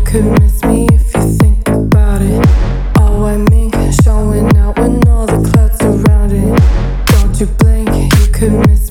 could miss me if you think about it. All white mink showing out when all the clouds surround it. Don't you blink, you could miss